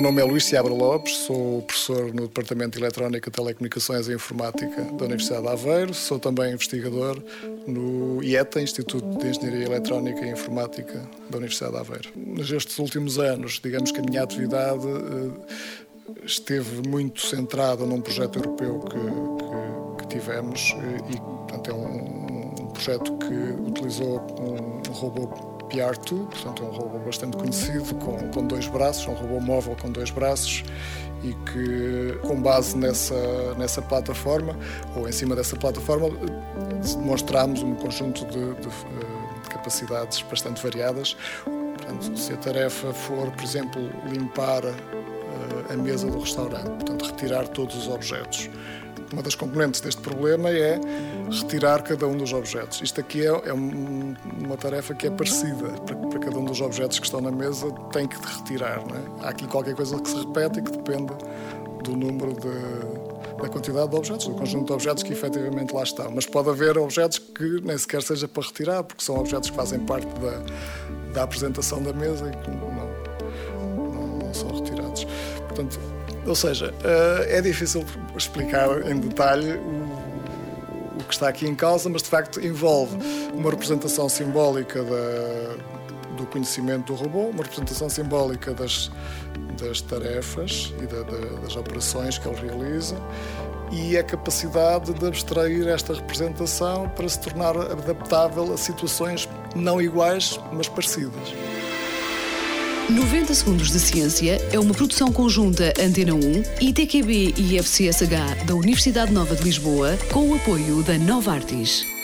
meu nome é Luís Seabra Lopes, sou professor no Departamento de Eletrónica, Telecomunicações e Informática da Universidade de Aveiro. Sou também investigador no IETA, Instituto de Engenharia Eletrónica e Informática da Universidade de Aveiro. Nestes últimos anos, digamos que a minha atividade esteve muito centrada num projeto europeu que tivemos e, portanto, é um projeto que utilizou um robô PR2, portanto é um robô bastante conhecido, com 2 braços, um robô móvel com 2 braços e que, com base nessa plataforma, ou em cima dessa plataforma, demonstramos um conjunto de capacidades bastante variadas. Portanto, se a tarefa for, por exemplo, limpar a mesa do restaurante, portanto, retirar todos os objetos. Uma das componentes deste problema é retirar cada um dos objetos. Isto aqui é uma tarefa que é parecida. Para cada um dos objetos que estão na mesa tem que retirar. Não é? Há aqui qualquer coisa que se repete e que depende do número da quantidade de objetos, do conjunto de objetos que efetivamente lá estão. Mas pode haver objetos que nem sequer seja para retirar, porque são objetos que fazem parte da apresentação da mesa e que não são retirados. Portanto, ou seja, é difícil explicar em detalhe o que está aqui em causa, mas de facto envolve uma representação simbólica do conhecimento do robô, uma representação simbólica das tarefas e das operações que ele realiza e a capacidade de abstrair esta representação para se tornar adaptável a situações não iguais, mas parecidas. 90 Segundos de Ciência é uma produção conjunta Antena 1, ITQB e FCSH da Universidade Nova de Lisboa, com o apoio da Novartis.